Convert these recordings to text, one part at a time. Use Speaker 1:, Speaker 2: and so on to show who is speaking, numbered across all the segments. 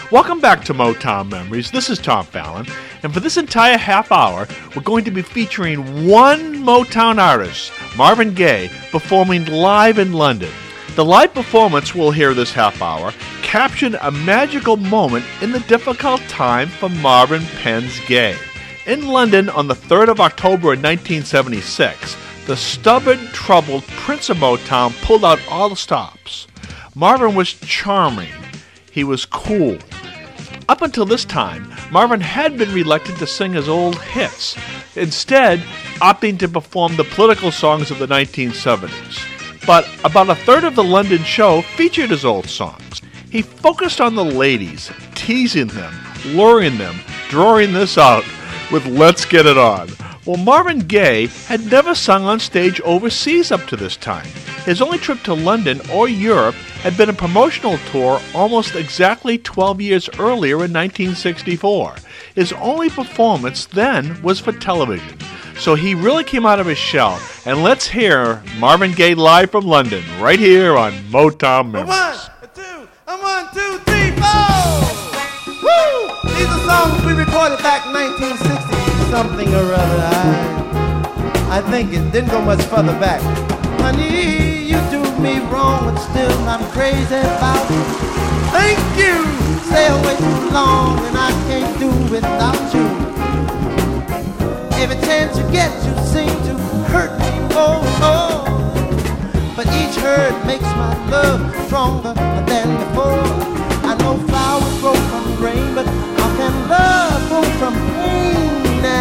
Speaker 1: Welcome back to Motown Memories. This is Tom Fallon, and for this entire half hour, we're going to be featuring one Motown artist, Marvin Gaye, performing live in London. The live performance we'll hear this half hour captured a magical moment in the difficult time for Marvin Penns Gaye. In London on the 3rd of October in 1976, the stubborn, troubled Prince of Motown pulled out all the stops. Marvin was charming. He was cool. Up until this time, Marvin had been reluctant to sing his old hits, instead opting to perform the political songs of the 1970s. But about a third of the London show featured his old songs. He focused on the ladies, teasing them, luring them, drawing this out with Let's Get It On. Well, Marvin Gaye had never sung on stage overseas up to this time. His only trip to London or Europe had been a promotional tour almost exactly 12 years earlier in 1964. His only performance then was for television. So he really came out of his shell. And let's hear Marvin Gaye live from London right here on Motown Memories.
Speaker 2: One, two, three, four! Woo! These are songs we recorded back in 1960. Something or other. I think it didn't go much further back. Honey, you do me wrong, but still I'm crazy about you. Thank you. Stay away too long, and I can't do without you. Every chance you get, you seem to hurt me more. But each hurt makes my love stronger than before. I know flowers grow from rain, but how can love grow from pain?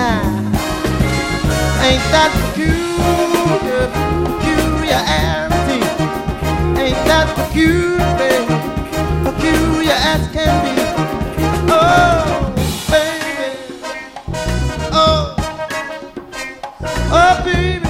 Speaker 2: Ain't that peculiar, peculiarity? Ain't that peculiar as can be? Oh, baby, oh, baby,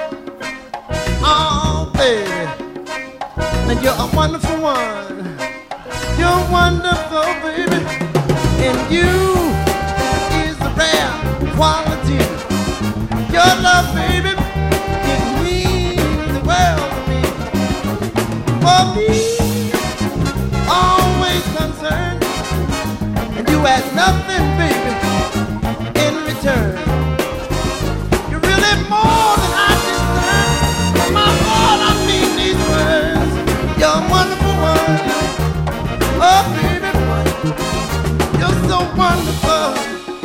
Speaker 2: oh, baby. And you're a wonderful one. You're wonderful, baby. And you is the rare quality. Your love, baby, it means the world to me. For me, always concerned, and you ask nothing, baby, in return. You're really more than I deserve. From my heart, I mean these words. You're a wonderful one. Oh, baby, you're so wonderful,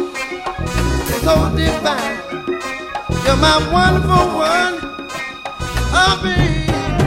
Speaker 2: so divine. You're my wonderful one, oh baby.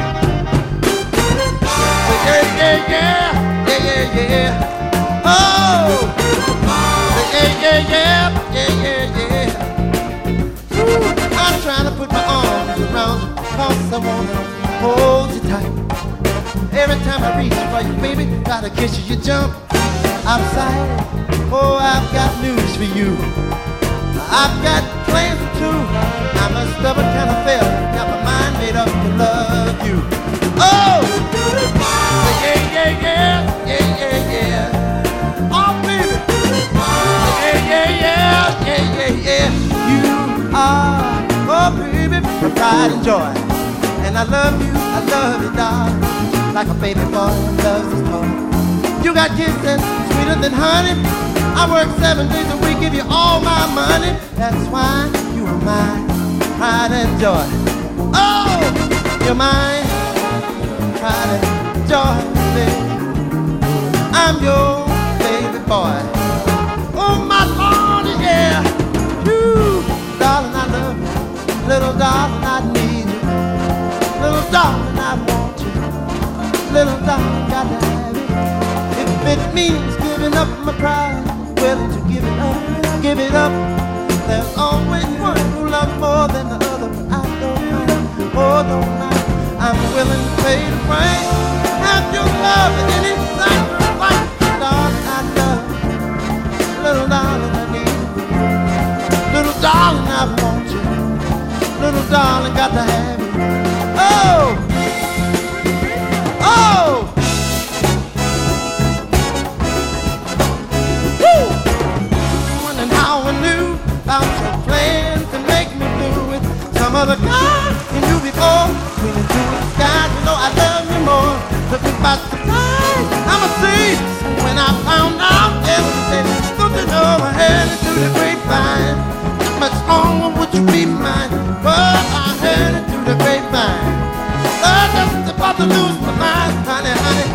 Speaker 2: Yeah, yeah, yeah, yeah, yeah, yeah. Oh, yeah, yeah, yeah, yeah, yeah. Ooh, I'm trying to put my arms around you, 'cause I wanna hold you tight. Every time I reach for you, baby, gotta kiss you, you jump outside. Oh, I've got news for you. I've got plans too. I'm a stubborn kind of fella, got my mind made up to love you. Oh, yeah, yeah, yeah, yeah, yeah, yeah. Oh, baby, yeah, yeah, yeah, yeah, yeah, yeah. You are, oh, baby, my pride and joy, and I love you, darling, like a baby boy loves his toy. You got kisses sweeter than honey. I work 7 days a week, give you all my money. That's why you are mine, pride and joy. Oh, you're mine, pride and joy, baby. I'm your baby boy. Oh, my Lord, yeah. Woo, darling, I love you. Little darling, I need you. Little darling, I want you. Little darling, got to have you. If it means giving up my pride, willing to give it up. There's always one who loves more than the other, but I don't mind, oh, don't mind. I'm willing to pay the price, have your love at any sacrifice. Darling, I love you. Little darling, I need you. Little darling, I want you. Little darling, got to have you. Oh, oh. About your plan to make me do it. Some other guy you knew before. Between the two skies, you know I love you more. Took me by surprise, I'm a see when I found out. to lose my mind, honey, honey.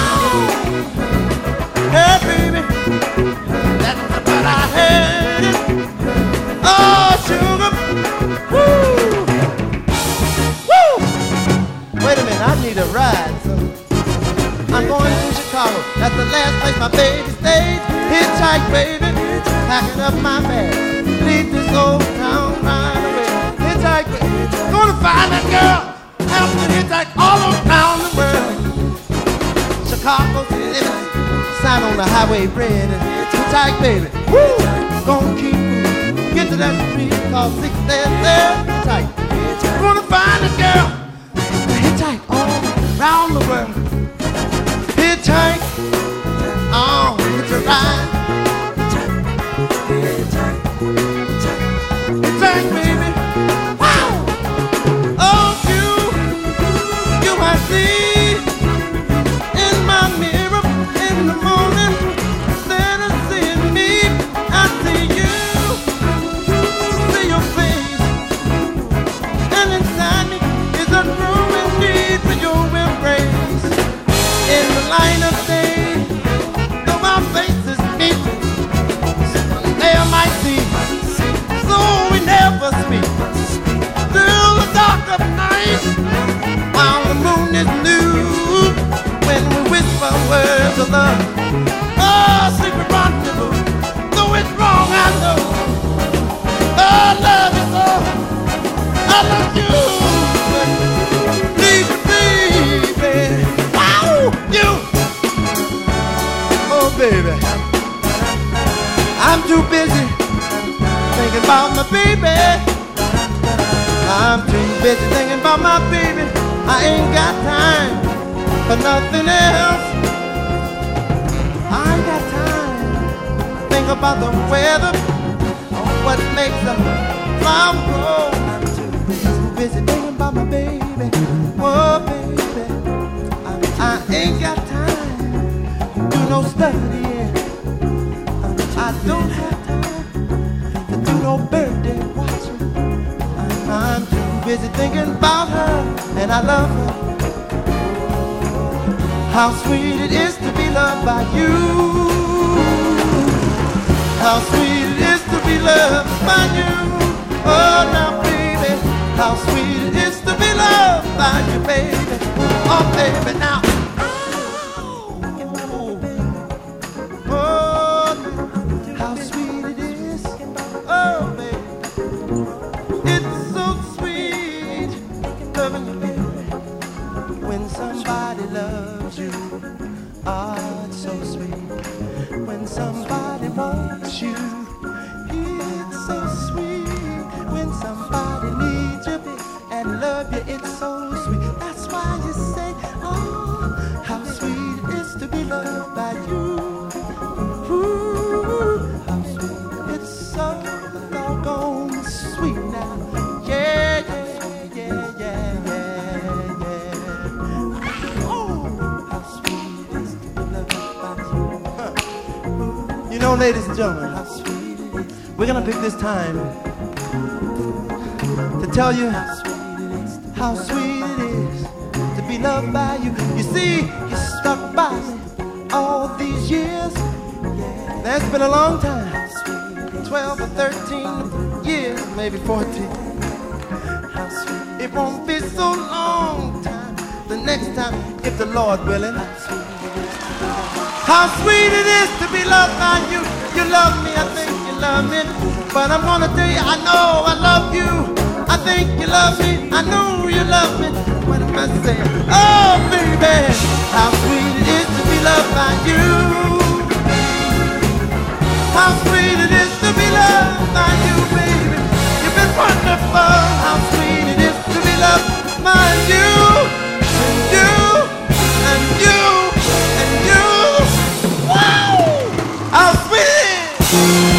Speaker 2: Oh, hey, baby, that's what I had. Oh, sugar, woo, woo. Wait a minute, I need a ride, so I'm going to Chicago. That's the last place my baby stays. Hitchhike, baby, packing up my bag. Leave this old town right away. Hitchhike, baby, gonna find that girl. Have to hitchhike all around the world. Chicago's living, sign on the highway red. Hitchhike, baby, woo, gonna keep moving. Get to that street called 6th there. Hitchhike, gonna find a girl. Hitchhike all around the world. Hitchhike, oh, it's a ride. Hitchhike, baby, wow. Oh, you I see in my mirror in the morning. Instead of seeing me, I see you, see your face, and inside me is a growing need for your embrace. In the light of day, though our faces meet, they might see, so we never speak. Through the dark of night, while the moon is new, when we whisper words of love, oh, secret rendezvous. Though it's wrong, I know. Oh, I love you so. I love you. Baby, baby. Wow, you. Oh, baby. I'm too busy thinking about my baby. I'm too busy thinking about my baby. I ain't got time for nothing else. I ain't got time to think about the weather or what makes a flower grow. I'm too busy thinking about my baby. Whoa, baby, I ain't got time to do no studying. I don't have time to do no birthday watching. I'm too busy thinking about her, and I love her. How sweet it is to be loved by you. How sweet it is to be loved by you. Oh, now, baby, how sweet it is to be loved by you, baby. Oh, baby, now. Oh, how sweet it is. Oh, baby. It's so sweet loving you, baby. When somebody loves you, ah, it's so sweet. When somebody wants you, it's so sweet. When somebody needs you and love you, it's so sweet. That's why you say, oh, how sweet it is to be loved by you. Ooh, how sweet. It's so doggone sweet now. Yeah, yeah, yeah, yeah, yeah, yeah. Oh, how sweet it is to be loved by you. You know, ladies and gentlemen, how sweet it is. We're gonna pick this time to tell you how sweet it is to be loved by you. You see, you stuck by me all these years. That's been a long time. 12 or 13 years, maybe 14. It won't be so long time. The next time, if the Lord willing. How sweet it is to be loved by you. You love me, I think you love me. But I'm gonna tell you, I know I love you. I think you love me, I know you love me. What am I saying? Oh, baby, how sweet it is to be loved by you. How sweet it is to be loved by you, baby. You've been wonderful. How sweet it is to be loved by you. And you, and you, and you. Wow! How sweet it is.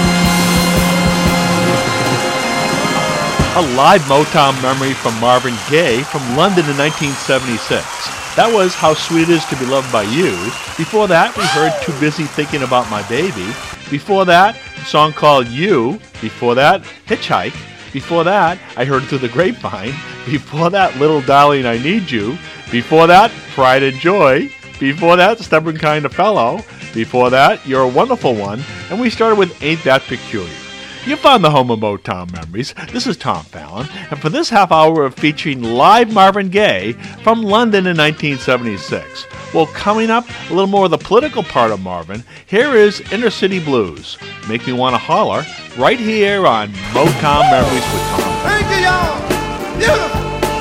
Speaker 1: A live Motown memory from Marvin Gaye from London in 1976. That was How Sweet It Is to Be Loved by You. Before that, we heard Too Busy Thinking About My Baby. Before that, a song called You. Before that, Hitchhike. Before that, I heard Through the Grapevine. Before that, Little Darling, I Need You. Before that, Pride and Joy. Before that, Stubborn Kind of Fellow. Before that, You're a Wonderful One. And we started with Ain't That Peculiar. You found the home of Motown memories. This is Tom Fallon, and for this half hour of featuring live Marvin Gaye from London in 1976. Well, coming up, a little more of the political part of Marvin, here is Inner City Blues. Make Me Wanna Holler, right here on Motown Memories with Tom.
Speaker 2: Thank you, y'all. Beautiful.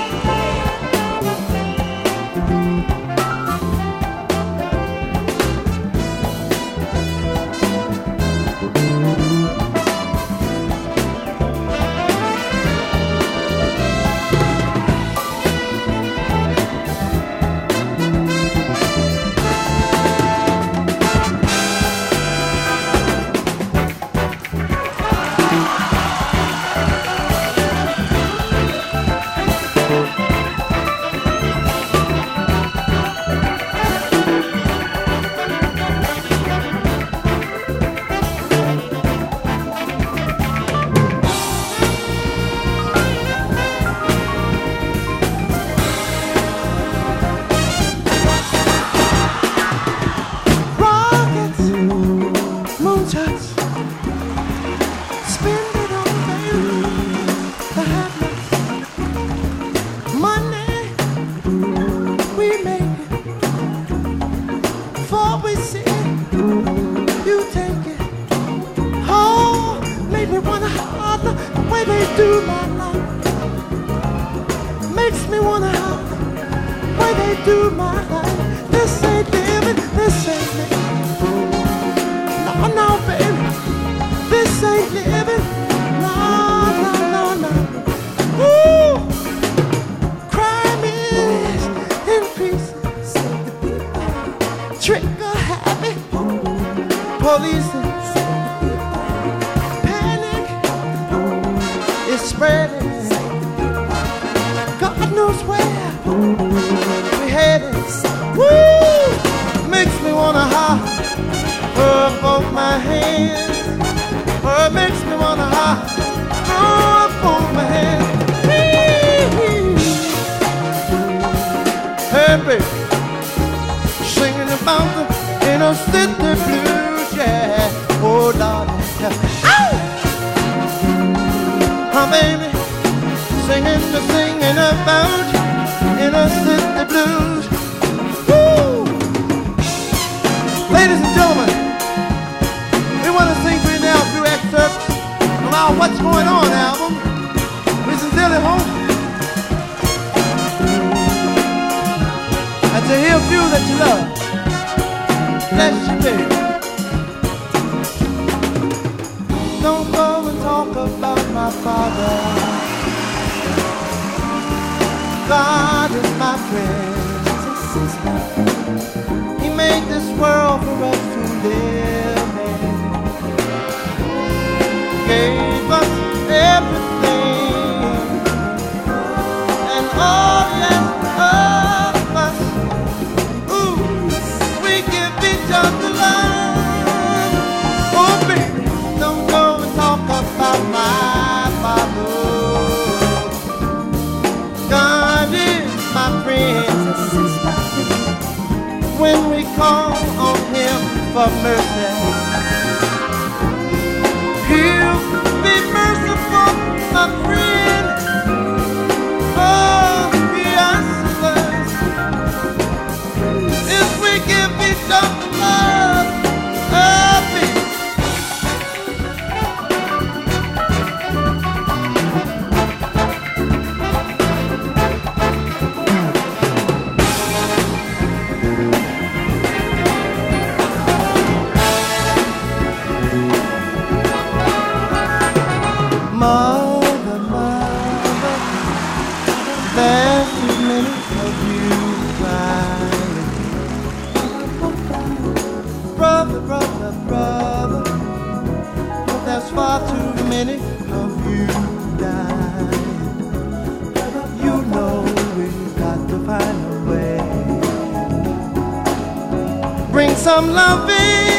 Speaker 3: Some loving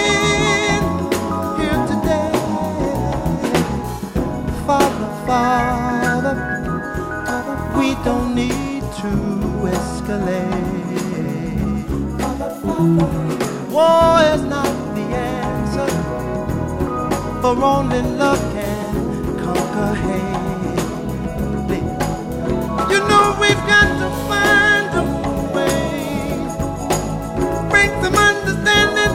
Speaker 3: here today, Father, Father, we don't need to escalate. War is not the answer, for only love can conquer hate. You know we've got to find a way, bring some understanding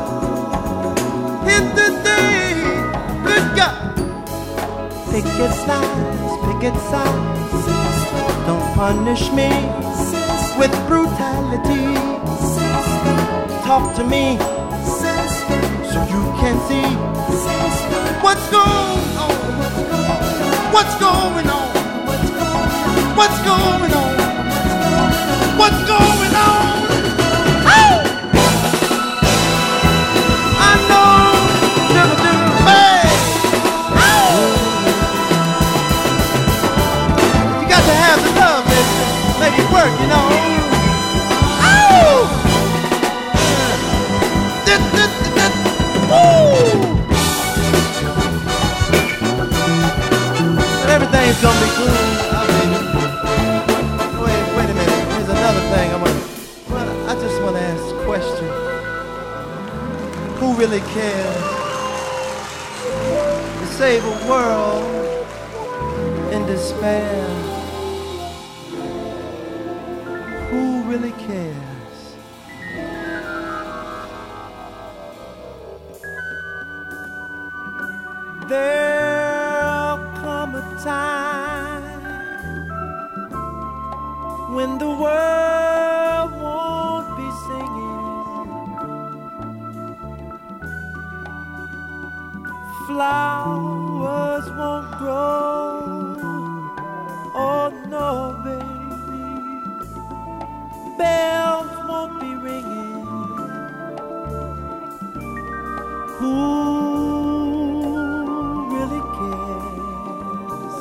Speaker 3: in the day. Good God, picket signs, don't punish me with brutality. Talk to me so you can see what's going on. What's going on? What's going on? What's going on? Oh! I know, hey! Oh! You got to have the love, baby. Make it work, you know. Oh! But everything's gonna be cool. Wait a minute. Here's another thing. I just want to ask a question. Who really cares to save a world in despair? Who really cares? There'll come a time when the world won't be singing, flowers won't grow, oh no baby, bells won't be ringing. Who really cares?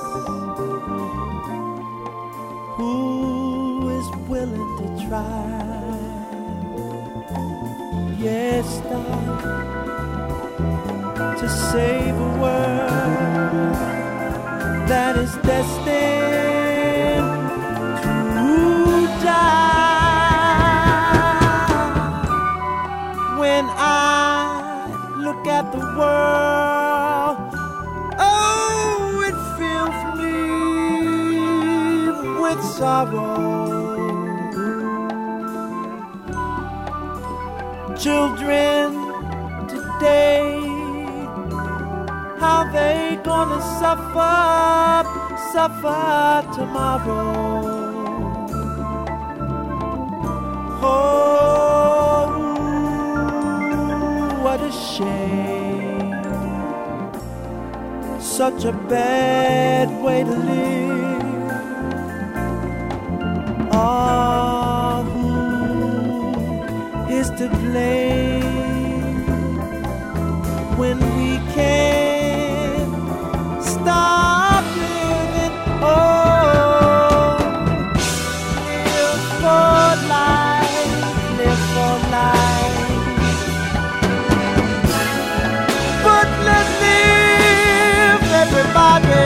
Speaker 3: Who is willing to try? Yes, darling, to save a world that is destined to die. When I look at the world, oh, it fills me with sorrow. Children today, how they gonna suffer tomorrow? Oh, what a shame. Such a bad way to live. Oh, who is to blame when we can't stop living? Oh, live for life, live for life. But let's live, everybody.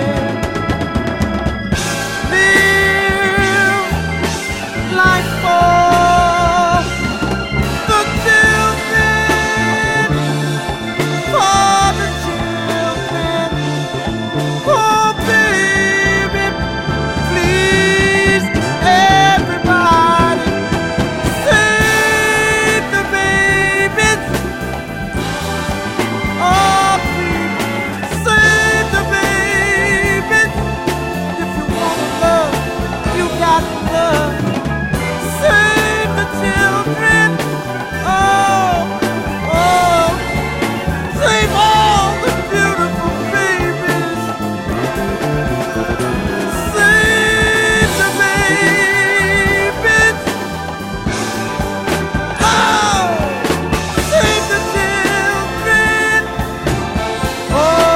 Speaker 3: Live life for the children, for the children. Oh, baby, please, everybody, save the babies. Oh, please, save the babies. If you want to love, you got to love. Save the children. Oh, oh, save all the beautiful babies. Save the babies. Oh, save the children. Oh,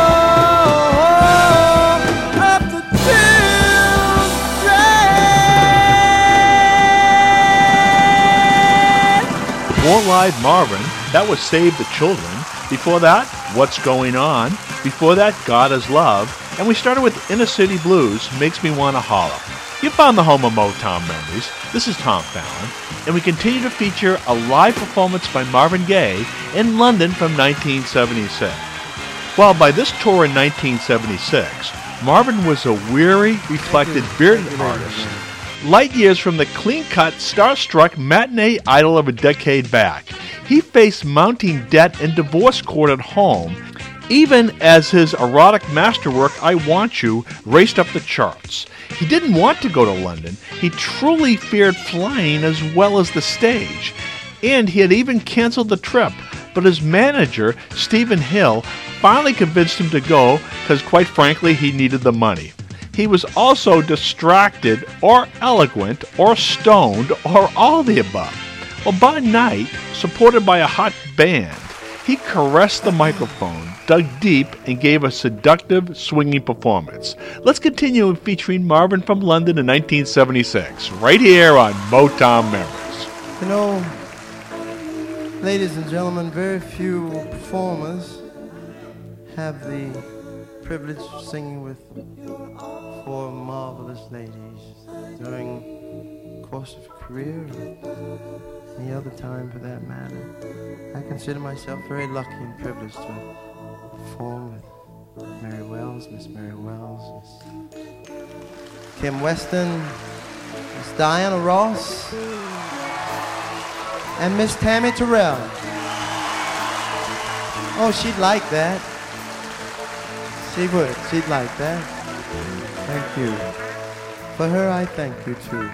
Speaker 3: of the children.
Speaker 1: More Live Marvin, that was Save the Children. Before that, What's Going On. Before that, God is Love. And we started with Inner City Blues, Makes Me Wanna Holler. You found the home of Motown Memories. This is Tom Fallon, and we continue to feature a live performance by Marvin Gaye in London from 1976. Well, by this tour in 1976, Marvin was a weary, reflected, bearded artist, light years from the clean-cut, starstruck matinee idol of a decade back. He faced mounting debt and divorce court at home, even as his erotic masterwork, I Want You, raced up the charts. He didn't want to go to London. He truly feared flying as well as the stage. And he had even canceled the trip. But his manager, Stephen Hill, finally convinced him to go because, quite frankly, he needed the money. He was also distracted or eloquent or stoned or all the above. Well, by night, supported by a hot band, he caressed the microphone, dug deep, and gave a seductive, swinging performance. Let's continue featuring Marvin from London in 1976, right here on Motown Memories.
Speaker 3: You know, ladies and gentlemen, very few performers have the privilege of singing with four marvelous ladies during the course of a career or any other time for that matter. I consider myself very lucky and privileged to perform with Mary Wells, Miss Mary Wells, Miss Kim Weston, Miss Diana Ross, and Miss Tammy Terrell. Oh, she'd like that. She would. She'd like that. Thank you. For her, I thank you too.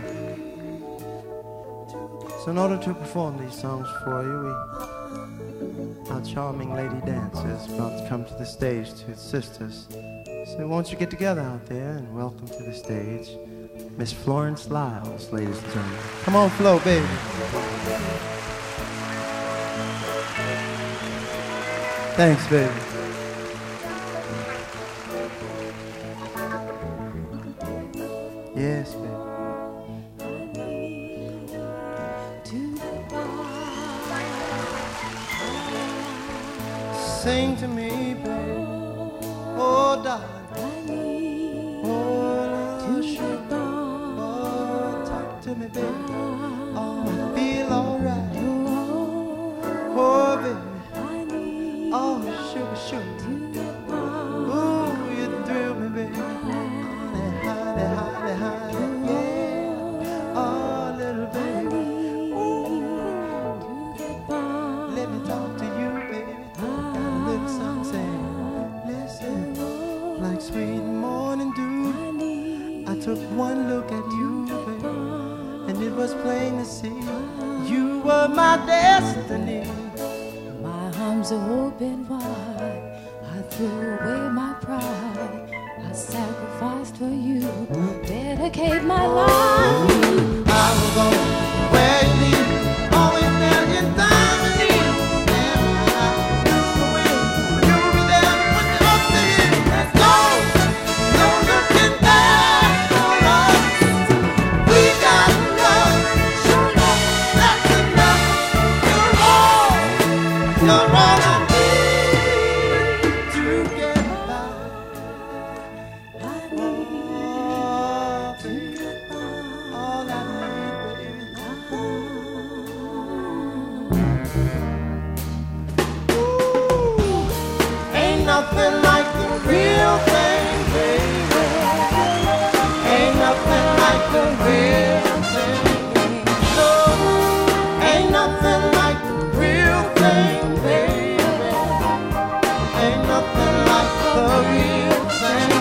Speaker 3: So in order to perform these songs for you, our charming lady dancer is about to come to the stage to assist us. So won't you get together out there and welcome to the stage Miss Florence Lyles, ladies and gentlemen. Come on, Flo, baby. Thanks, baby. Yes, baby. Sing to me, baby. Oh, darling. Oh, sugar. Oh, talk to me, baby. Oh, I feel alright. Oh, baby. Oh, sugar, sugar. Ooh, you thrill me, baby. Honey, honey, honey, yeah. Oh, little baby. Ooh. Let me talk to you, baby. Got a little something saying. Listen, like sweet morning dew. I took one look at you, baby, and it was plain to see you were my destiny.
Speaker 4: My arms are open wide. I threw away my pride. I sacrificed for you. Dedicate my life.
Speaker 3: I will go where you need, always there in time of need. And when I do away, you'll be there to put it up to you. Let's go, no looking back for us. We got love, that's enough. You're all I need to get by. All I need, baby. Ooh, ain't nothing like the real thing, baby. Ain't nothing like the real thing. No, ain't nothing like the real thing, baby. Ain't nothing like the real thing.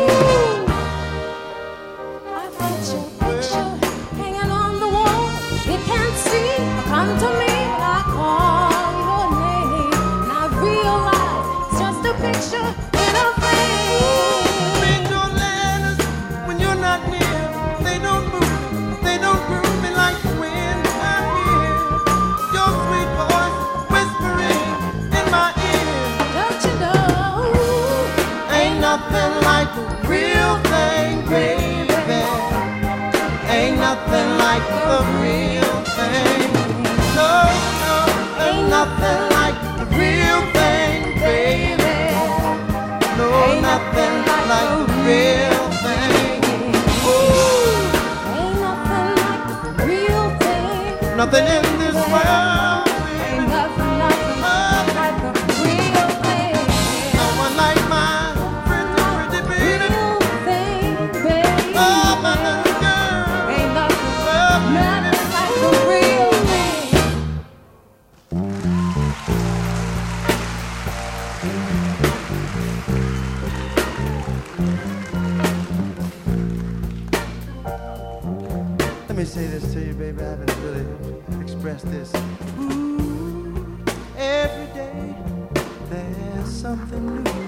Speaker 4: I've got your picture hanging on the wall. You can't see, come to me. I call your name, and I realize it's just a picture in a frame.
Speaker 3: Read your letters when you're not near. They don't move, they don't groove me like the wind I hear. Your sweet voice whispering in my ear.
Speaker 4: Don't you know?
Speaker 3: Ain't nothing like the real thing, baby. Ain't nothing like the real thing. No, no, ain't nothing like the real thing, baby. No, nothing like the real thing. Ooh, nothing in this world.
Speaker 4: Ain't nothing like the real thing.
Speaker 3: No one like my pretty baby.
Speaker 4: Real thing, baby.
Speaker 3: Oh, my little girl.
Speaker 4: Ain't nothing like the real thing.
Speaker 3: Let me say this to you, baby. I haven't really expressed this. Ooh, every day there's something new.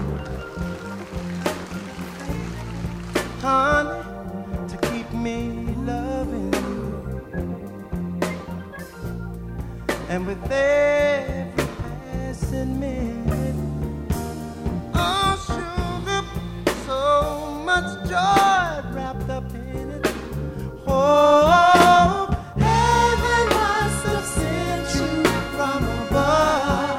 Speaker 3: Honey, to keep me loving you. And with every passing minute, oh, sugar, so much joy wrapped up in it. Oh, heaven must have sent you from above.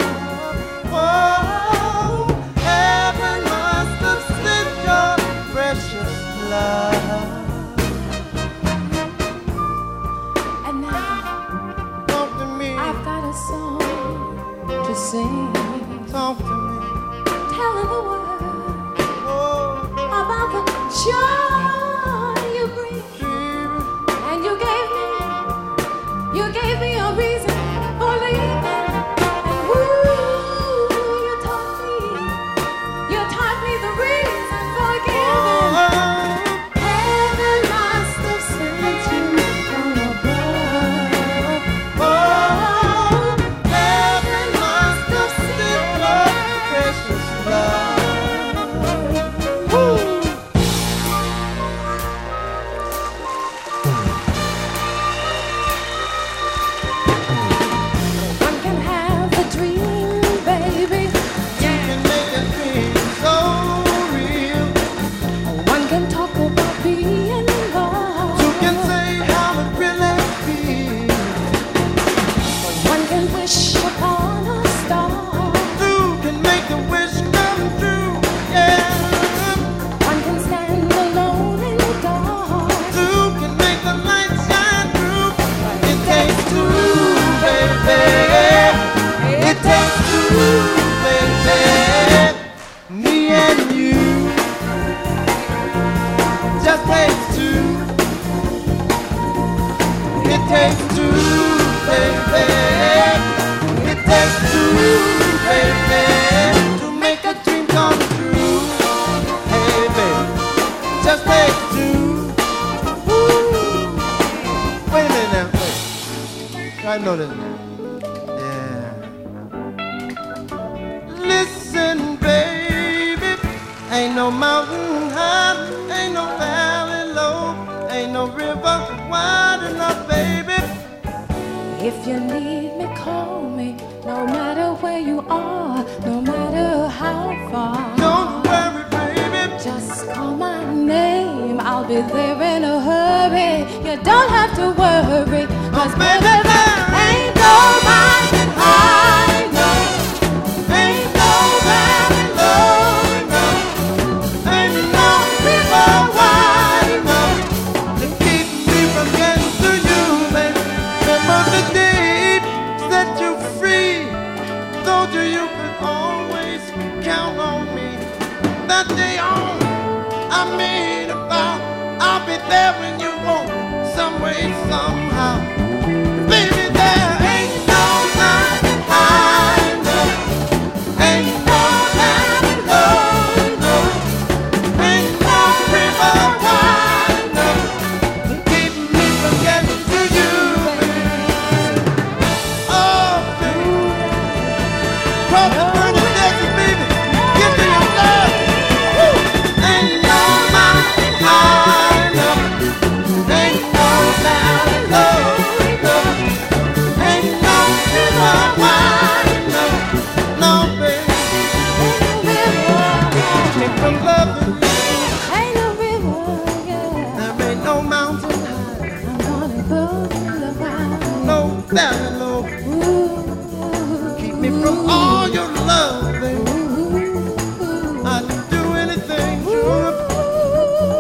Speaker 3: Oh, heaven must have sent your precious love.
Speaker 4: And now
Speaker 3: Talk to me,
Speaker 4: I've got a song to sing,
Speaker 3: talk to me.
Speaker 4: telling the world
Speaker 3: Oh,
Speaker 4: about the joy you bring.
Speaker 3: baby,
Speaker 4: And you gave me a reason for leaving. And ooh, you taught me the reason for giving.
Speaker 3: oh,
Speaker 4: Heaven must have sent you from above.
Speaker 3: oh, heaven must have sent your precious love. Woo.
Speaker 4: One can have a dream, baby.
Speaker 3: Can make a dream so real.
Speaker 4: One can talk about being loved.
Speaker 3: You can say how it really feels.
Speaker 4: One can wish upon a star.
Speaker 3: You can make a wish come true. Yeah.
Speaker 4: One can stand alone in the dark.
Speaker 3: You can make the light shine through. It takes two, baby. It takes two, baby. Me and you. Just takes two. It takes two, baby. It takes two, baby, to make a dream come true. Hey, baby, just takes two. Woo. Wait a minute now. Wait. I know this. Yeah. Listen, baby. Ain't no mountain high, ain't no valley low, ain't no river wide enough, baby.
Speaker 4: If you need me, call me. No matter where you are, no matter how far.
Speaker 3: Don't worry, baby.
Speaker 4: Just call my name. I'll be there in a hurry. You don't have to worry. 'Cause baby, there ain't no mountain high, no.
Speaker 3: Ain't no valley low enough, ain't no river wide enough to keep me from getting to you, baby. Remember the day set you free. Told you you could always count on me. That day on, I made a vow. I'll be there when you want, some way, somehow. Baby, there ain't no mountain high enough, ain't no valley low enough, ain't no river wide enough to keep me from getting to you, baby. Oh, baby, cross the burning desert, baby, give me your love. Woo. Ain't no mountain high enough, ain't no valley low enough, ain't no river wide enough, no, baby, keep me from loving you.
Speaker 4: Ain't no river, yeah.
Speaker 3: There ain't no mountain high,
Speaker 4: I'm gonna go around.
Speaker 3: no valley low.
Speaker 4: Ooh,
Speaker 3: Keep me from all your love, baby. I'd do anything, sure.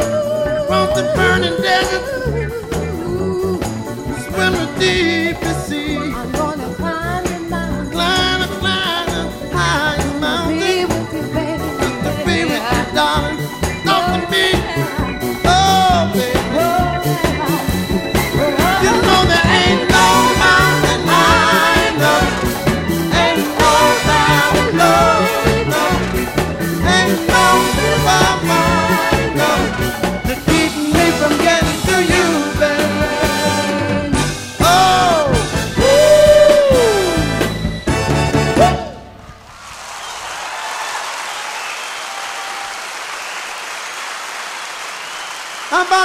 Speaker 3: Cross the burning desert, swim the deepest sea.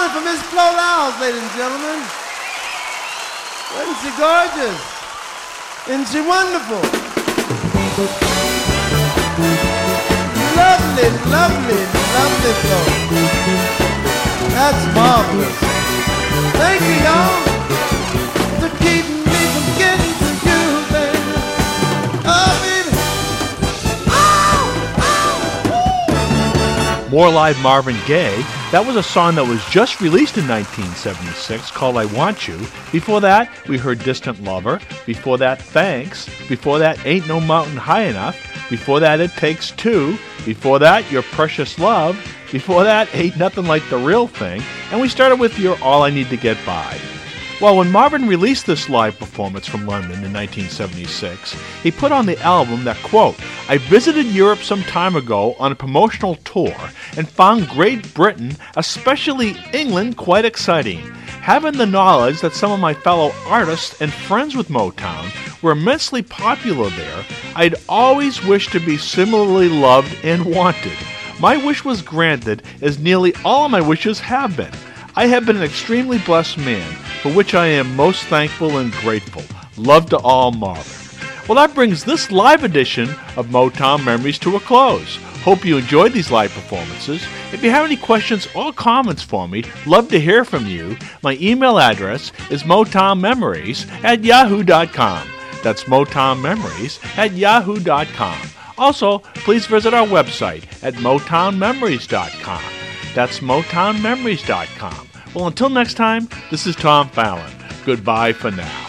Speaker 3: it for Miss Flo Lyles, ladies and gentlemen. Isn't she gorgeous? Isn't she wonderful? Lovely, lovely, lovely Flo. That's marvelous. Thank you, y'all, to keep me from getting to you, baby. Oh, baby.
Speaker 1: More live Marvin Gaye. That was a song that was just released in 1976 called I Want You. Before that, we heard Distant Lover. Before that, Thanks. Before that, Ain't No Mountain High Enough. Before that, It Takes Two. Before that, Your Precious Love. Before that, Ain't Nothing Like the Real Thing. And we started with You're All I Need to Get By. Well, when Marvin released this live performance from London in 1976, he put on the album that, quote, I visited Europe some time ago on a promotional tour and found Great Britain, especially England, quite exciting. Having the knowledge that some of my fellow artists and friends with Motown were immensely popular there, I'd always wished to be similarly loved and wanted. My wish was granted, as nearly all of my wishes have been. I have been an extremely blessed man, for which I am most thankful and grateful. Love to all, Marvin. Well, that brings this live edition of Motown Memories to a close. Hope you enjoyed these live performances. If you have any questions or comments for me, love to hear from you. My email address is motownmemories@yahoo.com. That's motownmemories@yahoo.com. Also, please visit our website at motownmemories.com. That's motownmemories.com. Well, until next time, this is Tom Fallon. Goodbye for now.